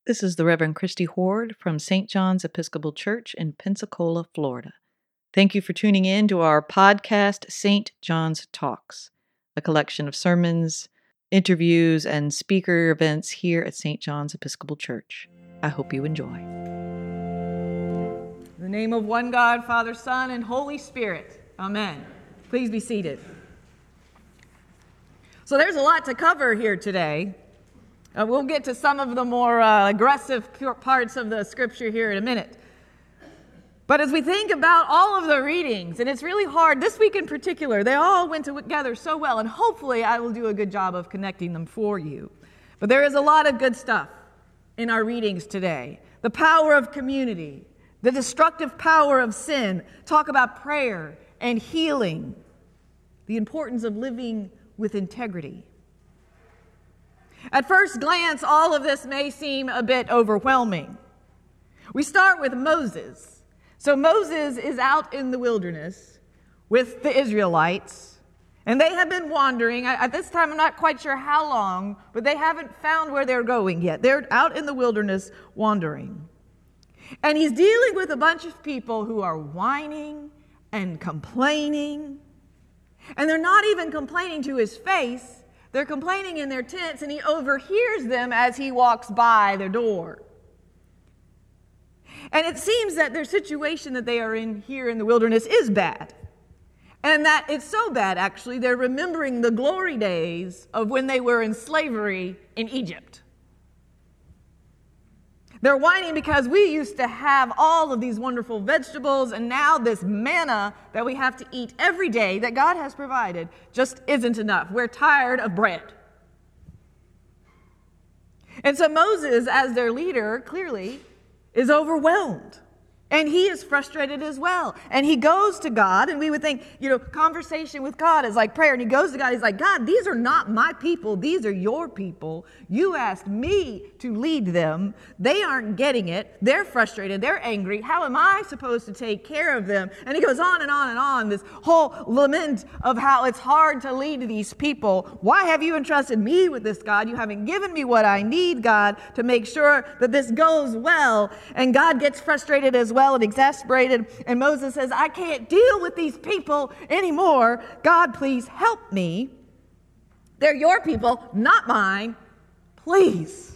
This is the Reverend Christy Horde from St. John's Episcopal Church in Pensacola, Florida. Thank you for tuning in to our podcast, St. John's Talks, a collection of sermons, interviews, and speaker events here at St. John's Episcopal Church. I hope you enjoy. In the name of one God, Father, Son, and Holy Spirit. Amen. Please be seated. So there's a lot to cover here today. We'll get to some of the more aggressive parts of the scripture here in a minute. But as we think about all of the readings, and it's really hard, this week in particular, they all went together so well, and hopefully I will do a good job of connecting them for you. But there is a lot of good stuff in our readings today. The power of community, the destructive power of sin, talk about prayer and healing, the importance of living with integrity. At first glance, all of this may seem a bit overwhelming. We start with Moses. So Moses is out in the wilderness with the Israelites, and they have been wandering. At this time, I'm not quite sure how long, but they haven't found where they're going yet. They're out in the wilderness wandering. And he's dealing with a bunch of people who are whining and complaining. And they're not even complaining to his face. They're complaining in their tents, and he overhears them as he walks by their door. And it seems that their situation that they are in here in the wilderness is bad. And that it's so bad, actually, they're remembering the glory days of when they were in slavery in Egypt. They're whining because we used to have all of these wonderful vegetables, and now this manna that we have to eat every day that God has provided just isn't enough. We're tired of bread. And so Moses, as their leader, clearly is overwhelmed. And he is frustrated as well. And he goes to God, and we would think, conversation with God is like prayer. And he goes to God, he's like, God, these are not my people. These are your people. You asked me to lead them. They aren't getting it. They're frustrated. They're angry. How am I supposed to take care of them? And he goes on and on and on, this whole lament of how it's hard to lead these people. Why have you entrusted me with this, God? You haven't given me what I need, God, to make sure that this goes well. And God gets frustrated as well and exasperated, and Moses says, I can't deal with these people anymore. God, please help me. They're your people, not mine. Please.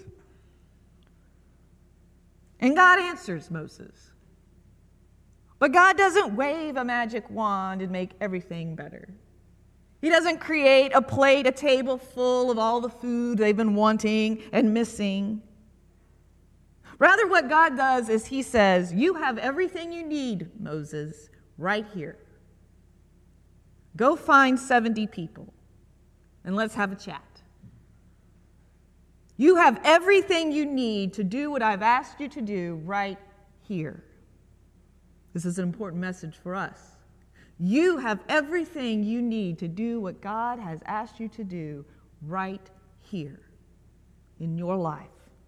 And God answers Moses. But God doesn't wave a magic wand and make everything better. He doesn't create a table full of all the food they've been wanting and missing. Rather, what God does is he says, you have everything you need, Moses, right here. Go find 70 people and let's have a chat. You have everything you need to do what I've asked you to do right here. This is an important message for us. You have everything you need to do what God has asked you to do right here in your life.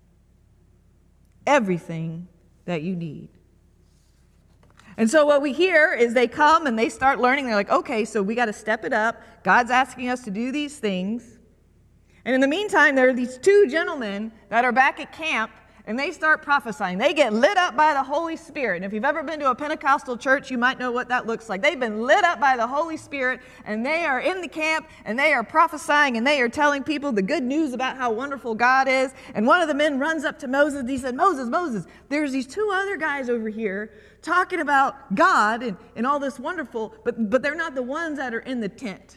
Everything that you need. And so what we hear is they come and they start learning. They're like, okay, so we got to step it up. God's asking us to do these things. And in the meantime, there are these two gentlemen that are back at camp, and they start prophesying. They get lit up by the Holy Spirit. And if you've ever been to a Pentecostal church, you might know what that looks like. They've been lit up by the Holy Spirit, and they are in the camp, and they are prophesying, and they are telling people the good news about how wonderful God is. And one of the men runs up to Moses, and he said, Moses, there's these two other guys over here talking about God and all this wonderful, but they're not the ones that are in the tent.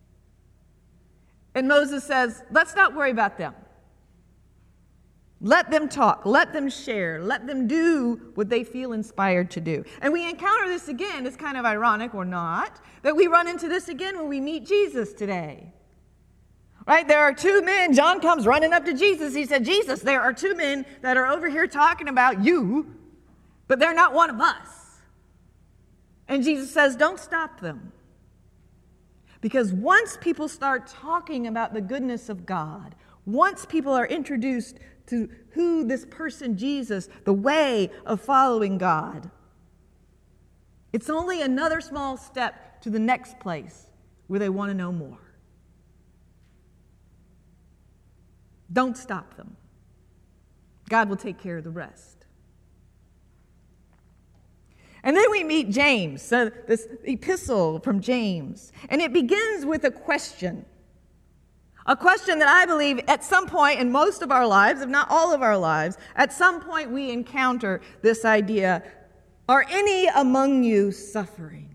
And Moses says, let's not worry about them. Let them talk, let them share, let them do what they feel inspired to do. And we encounter this again, it's kind of ironic or not, that we run into this again when we meet Jesus today. Right? There are two men, John comes running up to Jesus, he said, Jesus, there are two men that are over here talking about you, but they're not one of us. And Jesus says, don't stop them. Because once people start talking about the goodness of God, once people are introduced to who this person, Jesus, the way of following God, it's only another small step to the next place where they want to know more. Don't stop them. God will take care of the rest. And then we meet James, this epistle from James. And it begins with a question. A question that I believe at some point in most of our lives, if not all of our lives, at some point we encounter this idea, are any among you suffering?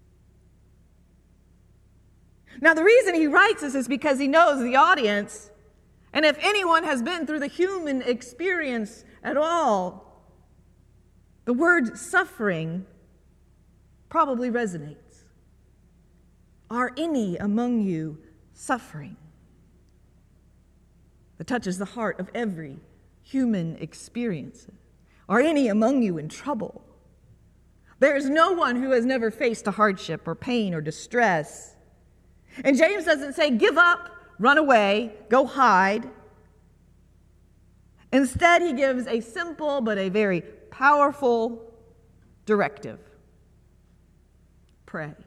Now, the reason he writes this is because he knows the audience, and if anyone has been through the human experience at all, the word suffering probably resonates. Are any among you suffering? That touches the heart of every human experience. Are any among you in trouble? There is no one who has never faced a hardship or pain or distress. And James doesn't say, give up, run away, go hide. Instead, he gives a simple but a very powerful directive. Pray.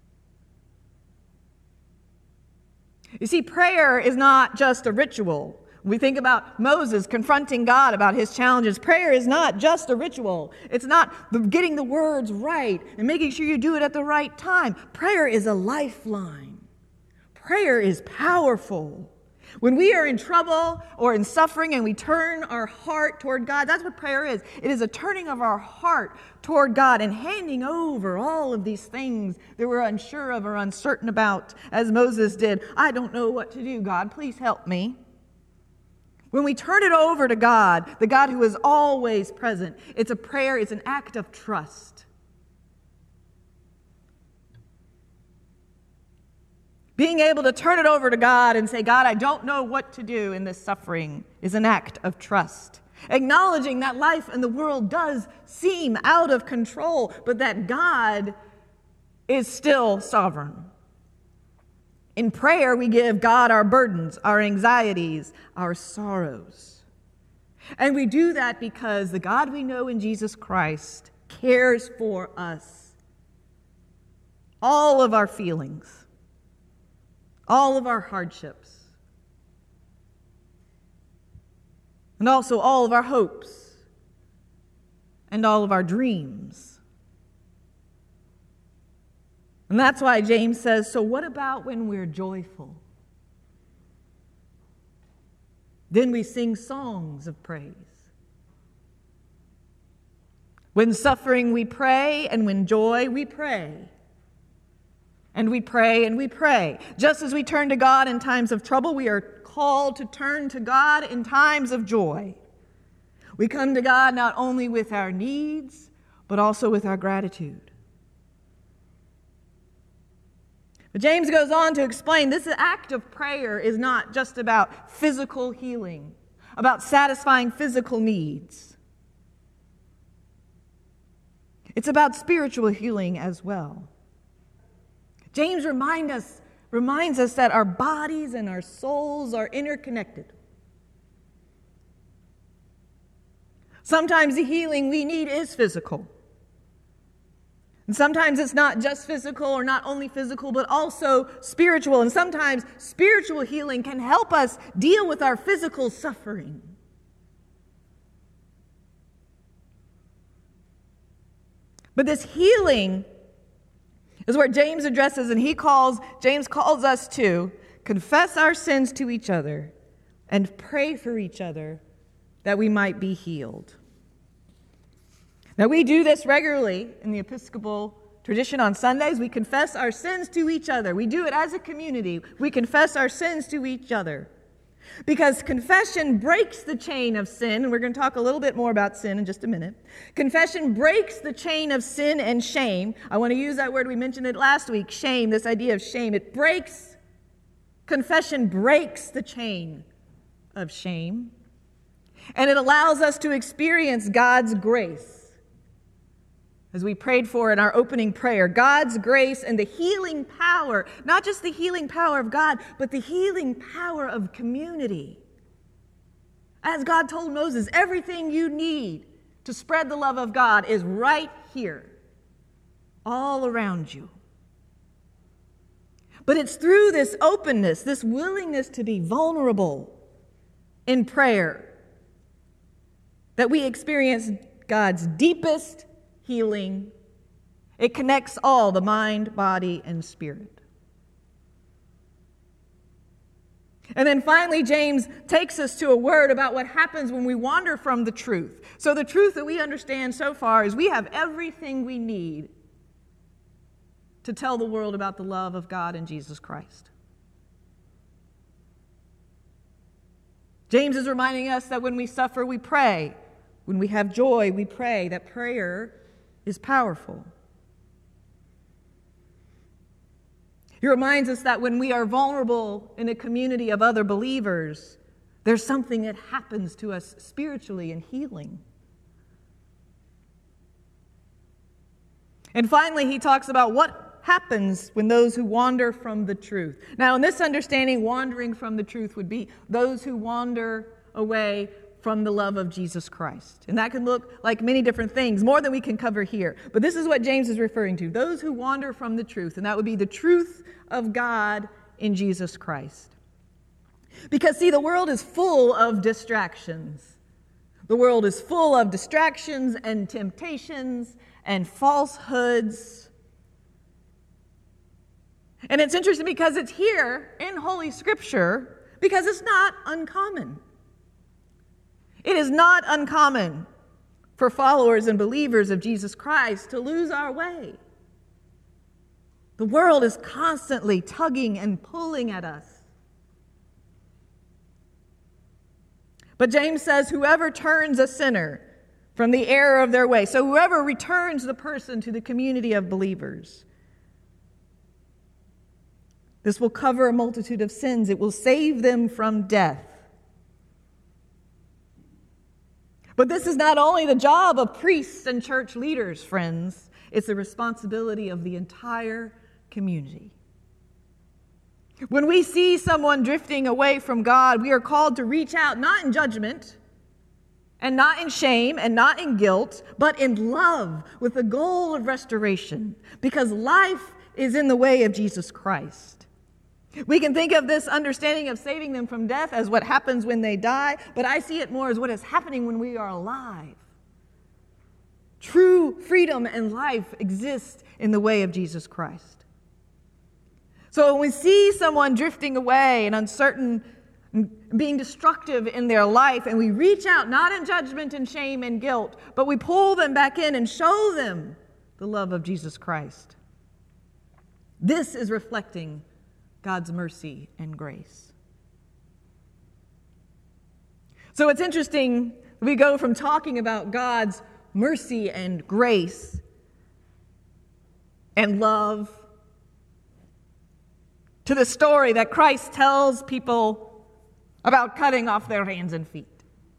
You see, prayer is not just a ritual. When we think about Moses confronting God about his challenges, prayer is not just a ritual. It's not getting the words right and making sure you do it at the right time. Prayer is a lifeline. Prayer is powerful. When we are in trouble or in suffering and we turn our heart toward God, that's what prayer is. It is a turning of our heart toward God and handing over all of these things that we're unsure of or uncertain about, as Moses did. I don't know what to do, God. Please help me. When we turn it over to God, the God who is always present, it's a prayer, it's an act of trust. Being able to turn it over to God and say, God, I don't know what to do in this suffering is an act of trust. Acknowledging that life and the world does seem out of control, but that God is still sovereign. In prayer, we give God our burdens, our anxieties, our sorrows. And we do that because the God we know in Jesus Christ cares for us. All of our feelings. All of our hardships, and also all of our hopes, and all of our dreams. And that's why James says, so what about when we're joyful? Then we sing songs of praise. When suffering, we pray, and when joy, we pray. And we pray and we pray. Just as we turn to God in times of trouble, we are called to turn to God in times of joy. We come to God not only with our needs, but also with our gratitude. But James goes on to explain this act of prayer is not just about physical healing, about satisfying physical needs. It's about spiritual healing as well. James reminds us that our bodies and our souls are interconnected. Sometimes the healing we need is physical. And sometimes it's not just physical or not only physical, but also spiritual. And sometimes spiritual healing can help us deal with our physical suffering. But this healing is what James addresses, and James calls us to confess our sins to each other and pray for each other that we might be healed. Now, we do this regularly in the Episcopal tradition on Sundays. We confess our sins to each other. We do it as a community. We confess our sins to each other. Because confession breaks the chain of sin, and we're going to talk a little bit more about sin in just a minute. Confession breaks the chain of sin and shame. I want to use that word, we mentioned it last week, shame, this idea of shame. Confession breaks the chain of shame, and it allows us to experience God's grace. As we prayed for in our opening prayer, God's grace and the healing power, not just the healing power of God, but the healing power of community. As God told Moses, everything you need to spread the love of God is right here, all around you. But it's through this openness, this willingness to be vulnerable in prayer, that we experience God's deepest healing. It connects all, the mind, body, and spirit. And then finally, James takes us to a word about what happens when we wander from the truth. So the truth that we understand so far is we have everything we need to tell the world about the love of God in Jesus Christ. James is reminding us that when we suffer, we pray. When we have joy, we pray. That prayer is powerful. He reminds us that when we are vulnerable in a community of other believers, there's something that happens to us spiritually in healing. And finally, he talks about what happens when those who wander from the truth. Now, in this understanding, wandering from the truth would be those who wander away from the love of Jesus Christ. And that can look like many different things, more than we can cover here. But this is what James is referring to, those who wander from the truth, and that would be the truth of God in Jesus Christ. Because, see, the world is full of distractions. The world is full of distractions and temptations and falsehoods. And it's interesting because it's here in Holy Scripture because it's not uncommon. It is not uncommon for followers and believers of Jesus Christ to lose our way. The world is constantly tugging and pulling at us. But James says, whoever turns a sinner from the error of their way, so whoever returns the person to the community of believers, this will cover a multitude of sins. It will save them from death. But this is not only the job of priests and church leaders, friends. It's the responsibility of the entire community. When we see someone drifting away from God, we are called to reach out, not in judgment, and not in shame, and not in guilt, but in love, with the goal of restoration, because life is in the way of Jesus Christ. We can think of this understanding of saving them from death as what happens when they die, but I see it more as what is happening when we are alive. True freedom and life exist in the way of Jesus Christ. So when we see someone drifting away and uncertain, being destructive in their life, and we reach out, not in judgment and shame and guilt, but we pull them back in and show them the love of Jesus Christ. This is reflecting God's mercy and grace. So it's interesting, we go from talking about God's mercy and grace and love to the story that Christ tells people about cutting off their hands and feet.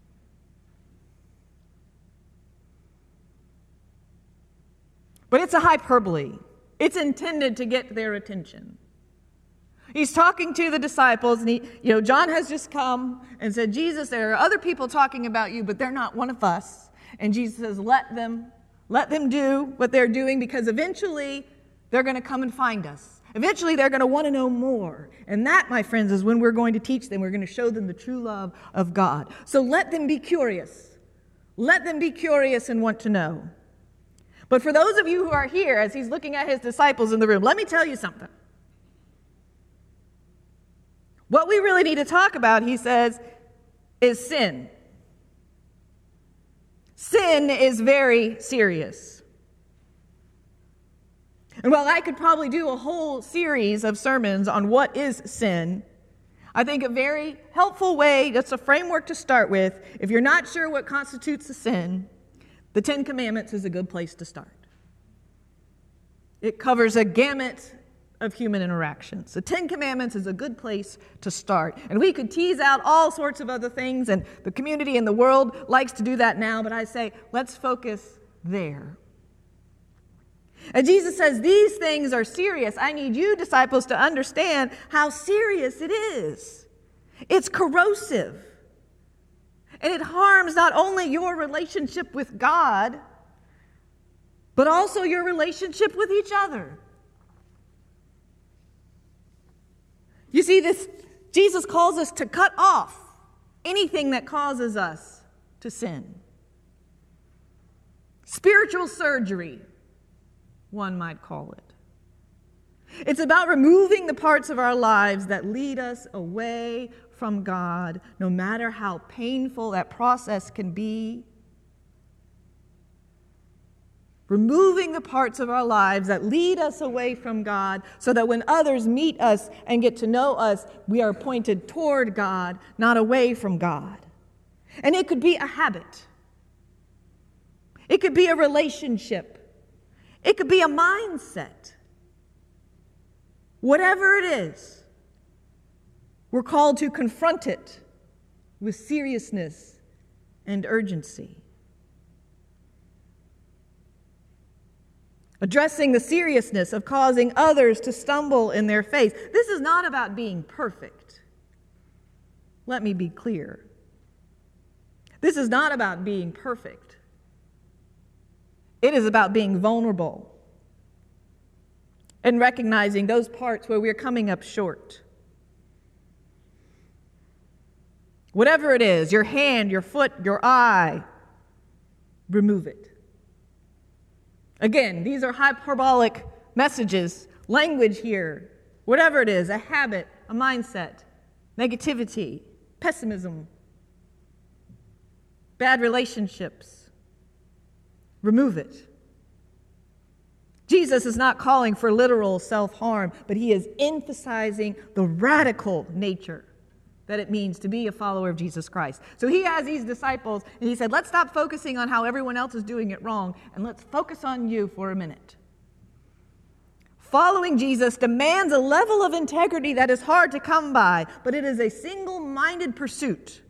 But it's a hyperbole. It's intended to get their attention. He's talking to the disciples, and John has just come and said, Jesus, there are other people talking about you, but they're not one of us. And Jesus says, let them do what they're doing, because eventually they're going to come and find us. Eventually they're going to want to know more. And that, my friends, is when we're going to teach them. We're going to show them the true love of God. So let them be curious. Let them be curious and want to know. But for those of you who are here, as he's looking at his disciples in the room, let me tell you something. What we really need to talk about, he says, is sin. Sin is very serious. And while I could probably do a whole series of sermons on what is sin, I think a very helpful way, just a framework to start with, if you're not sure what constitutes a sin, the Ten Commandments is a good place to start. It covers a gamut of human interactions. The Ten Commandments is a good place to start. And we could tease out all sorts of other things, and the community and the world likes to do that now, but I say, let's focus there. And Jesus says, these things are serious. I need you, disciples, to understand how serious it is. It's corrosive. And it harms not only your relationship with God, but also your relationship with each other. You see, Jesus calls us to cut off anything that causes us to sin. Spiritual surgery, one might call it. It's about removing the parts of our lives that lead us away from God, no matter how painful that process can be. Removing the parts of our lives that lead us away from God so that when others meet us and get to know us, we are pointed toward God, not away from God. And it could be a habit. It could be a relationship. It could be a mindset. Whatever it is, we're called to confront it with seriousness and urgency. Addressing the seriousness of causing others to stumble in their faith. This is not about being perfect. Let me be clear. This is not about being perfect. It is about being vulnerable and recognizing those parts where we're coming up short. Whatever it is, your hand, your foot, your eye, remove it. Again, these are hyperbolic messages, language here. Whatever it is, a habit, a mindset, negativity, pessimism, bad relationships, remove it. Jesus is not calling for literal self-harm, but he is emphasizing the radical nature that it means to be a follower of Jesus Christ. So he has these disciples, and he said, let's stop focusing on how everyone else is doing it wrong, and let's focus on you for a minute. Following Jesus demands a level of integrity that is hard to come by, but it is a single-minded pursuit.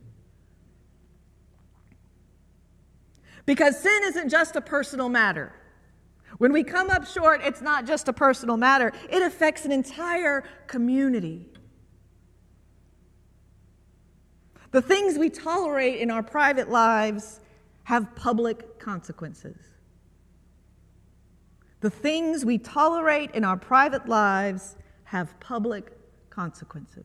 Because sin isn't just a personal matter. When we come up short, it's not just a personal matter. It affects an entire community. The things we tolerate in our private lives have public consequences. The things we tolerate in our private lives have public consequences.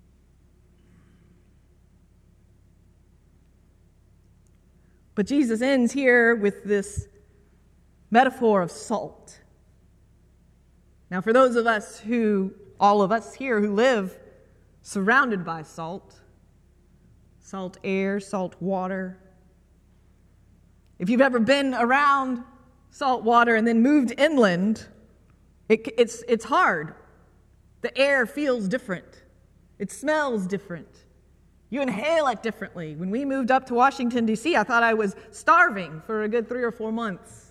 But Jesus ends here with this metaphor of salt. Now, for those of us all of us here who live surrounded by salt air, salt water. If you've ever been around salt water and then moved inland, it's hard. The air feels different. It smells different. You inhale it differently. When we moved up to Washington, D.C., I thought I was starving for a good 3 or 4 months.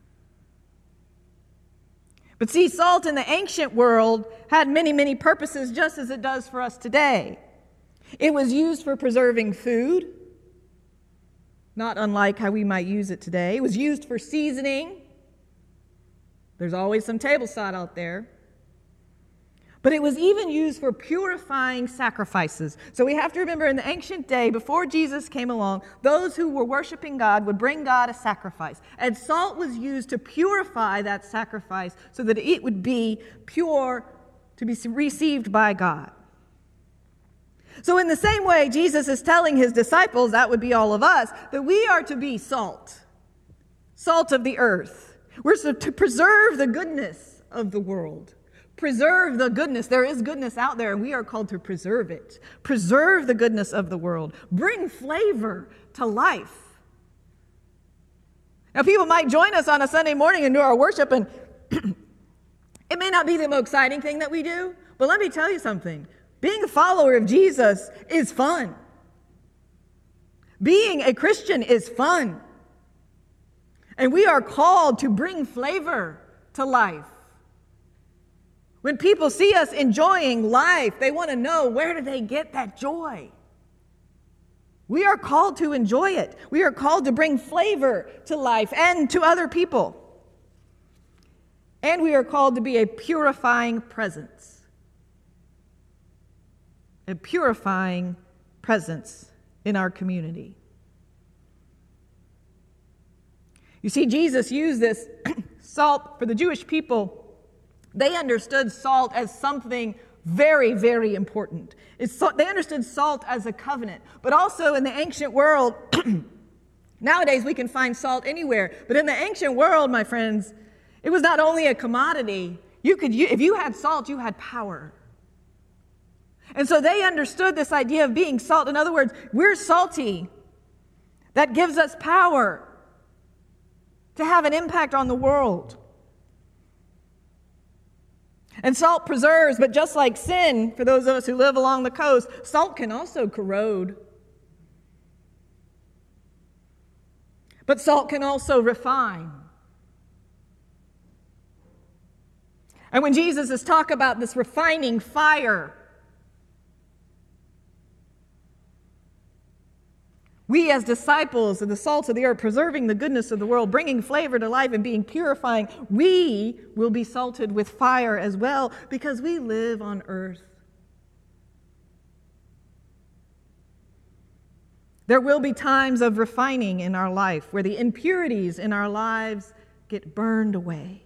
But see, salt in the ancient world had many, many purposes, just as it does for us today. It was used for preserving food, not unlike how we might use it today. It was used for seasoning. There's always some table salt out there. But it was even used for purifying sacrifices. So we have to remember in the ancient day, before Jesus came along, those who were worshiping God would bring God a sacrifice. And salt was used to purify that sacrifice so that it would be pure to be received by God. So in the same way, Jesus is telling his disciples, that would be all of us, that we are to be salt of the earth. We're to preserve the goodness of the world. Preserve the goodness. There is goodness out there, and we are called to preserve it. Preserve the goodness of the world. Bring flavor to life. Now, people might join us on a Sunday morning and do our worship, and it may not be the most exciting thing that we do, but let me tell you something. Being a follower of Jesus is fun. Being a Christian is fun. And we are called to bring flavor to life. When people see us enjoying life, they want to know, where do they get that joy? We are called to enjoy it. We are called to bring flavor to life and to other people. And we are called to be a purifying presence. A purifying presence in our community. You see, Jesus used this salt for the Jewish people. They understood salt as something very, very important. They understood salt as a covenant. But also in the ancient world, Nowadays, we can find salt anywhere. But in the ancient world, my friends, it was not only a commodity. If you had salt, you had power. And so they understood this idea of being salt. In other words, we're salty. That gives us power to have an impact on the world. And salt preserves, but just like sin, for those of us who live along the coast, salt can also corrode. But salt can also refine. And when Jesus is talking about this refining fire, we as disciples of the salt of the earth, preserving the goodness of the world, bringing flavor to life and being purifying, we will be salted with fire as well because we live on earth. There will be times of refining in our life where the impurities in our lives get burned away.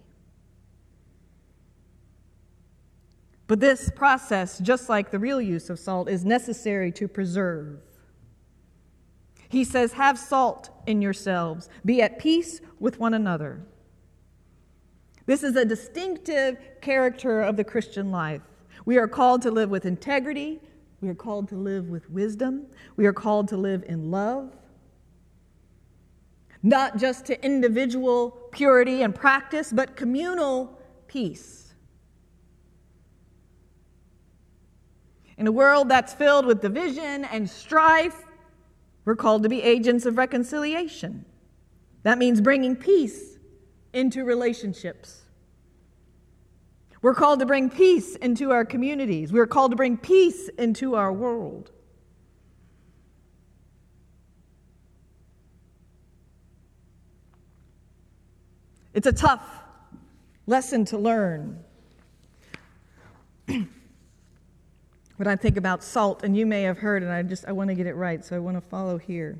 But this process, just like the real use of salt, is necessary to preserve. He says, have salt in yourselves. Be at peace with one another. This is a distinctive character of the Christian life. We are called to live with integrity. We are called to live with wisdom. We are called to live in love. Not just to individual purity and practice, but communal peace. In a world that's filled with division and strife, we're called to be agents of reconciliation. That means bringing peace into relationships. We're called to bring peace into our communities. We're called to bring peace into our world. It's a tough lesson to learn. When I think about salt, and you may have heard, and I want to get it right, so I want to follow here.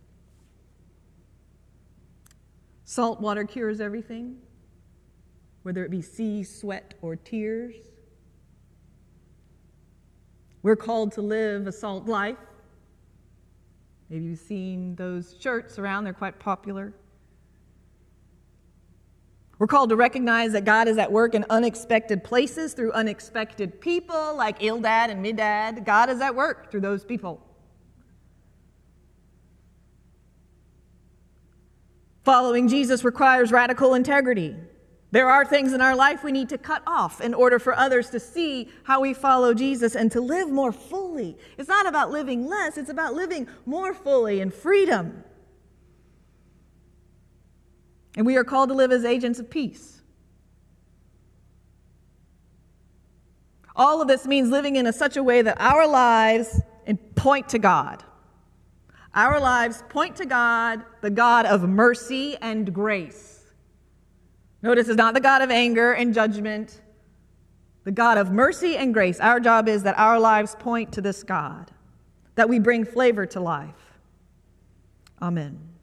Salt water cures everything, whether it be sea, sweat, or tears. We're called to live a salt life. Maybe you've seen those shirts around, they're quite popular. We're called to recognize that God is at work in unexpected places through unexpected people like Eldad and Medad. God is at work through those people. Following Jesus requires radical integrity. There are things in our life we need to cut off in order for others to see how we follow Jesus and to live more fully. It's not about living less, it's about living more fully in freedom. And we are called to live as agents of peace. All of this means living in such a way that our lives point to God. Our lives point to God, the God of mercy and grace. Notice it's not the God of anger and judgment, the God of mercy and grace. Our job is that our lives point to this God, that we bring flavor to life. Amen.